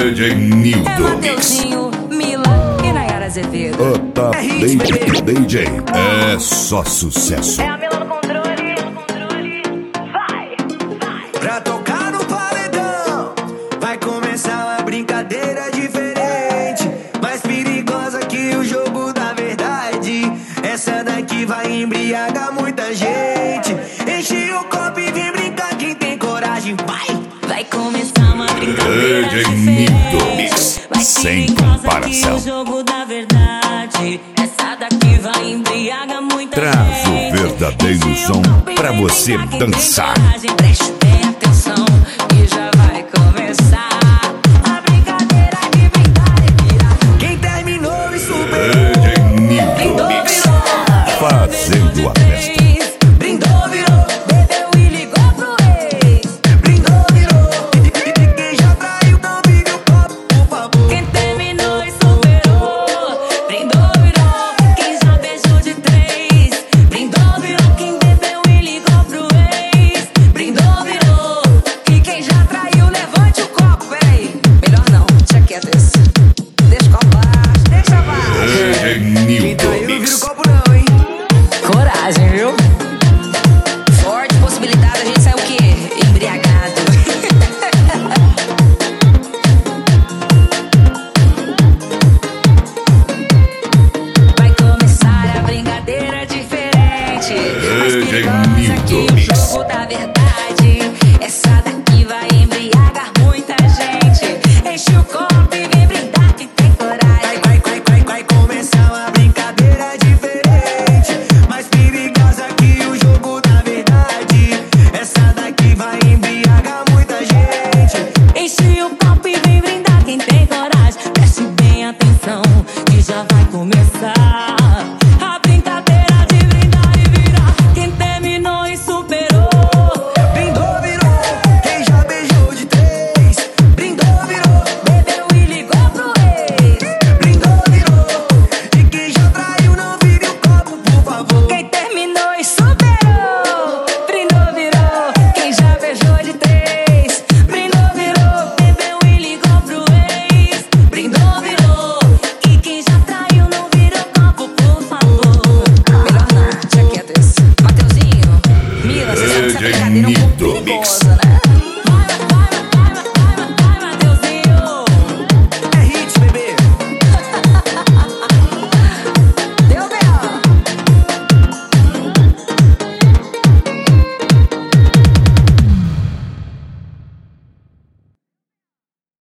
DJ Nildo É Mateuzinho, Mila e Nayara Azevedo. Opa, DJ é só sucesso. É a Mila no controle, vai. Pra tocar no paredão, vai começar uma brincadeira diferente, mais perigosa que o jogo da verdade. Essa daqui vai embriagar muita gente. Enche o copo e vem brincar quem tem coragem, Vai começar uma brincadeira DJ diferente, Nildo Mix, mais sem perigosa comparação. que o jogo da verdade. Essa daqui vai embriagar muita Traz gente. o verdadeiro Enche o som copo e pra vem você brincar quem tem dançar. coragem.